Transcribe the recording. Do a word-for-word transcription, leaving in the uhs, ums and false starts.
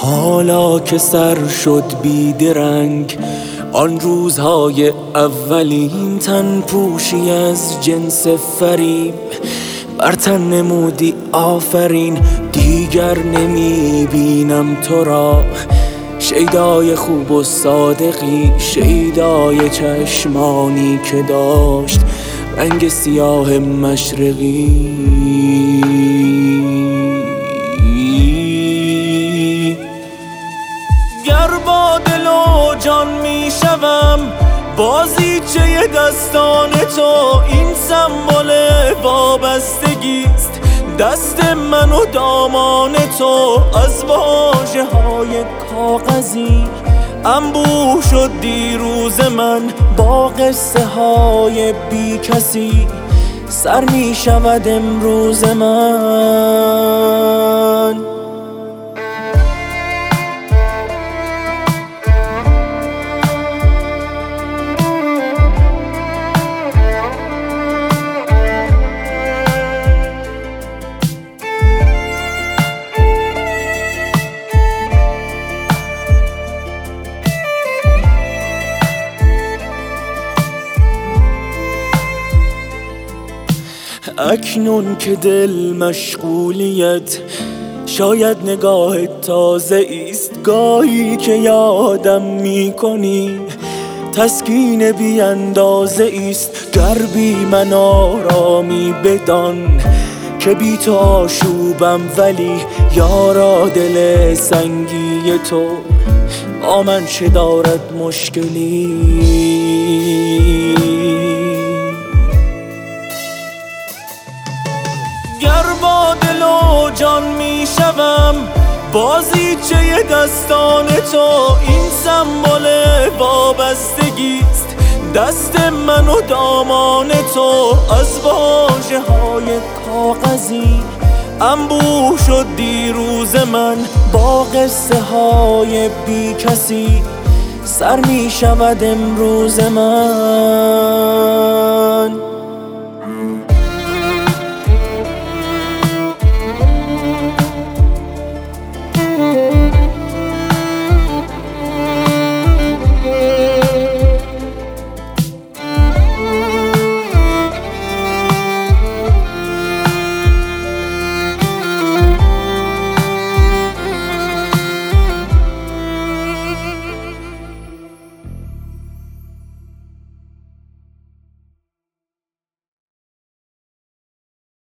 حالا که سر شد بیدرنگ آن روزهای اولین تن پوشی از جنس فریب بر تن نمودی آفرین دیگر نمی بینم تو را شیدای خوب و صادقی شیدای چشمانی که داشت رنگ سیاه مشرقی گر با دل و جان می شوم بازیچه دستان تو این سمبل وابستگیست دست من و دامان تو از واژه های کاغذی انبوه شد دیروز من با قصه های بی کسی سر می شود امروز من اکنون که دل مشغولیت شاید نگاه تازه ایست گاهی که یادم می کنی تسکین بی اندازه ایست گر بی من آرامی بدان که بی تو آشوبم ولی یارا دل سنگی تو با من چه دارد مشکلی گر با دل و جان می شوم بازیچه دستان تو این سمبل وابستگیست دست من و دامان تو از واژه های کاغذی انبوه شد دیروز من با قصه های بی کسی سر می شود امروز من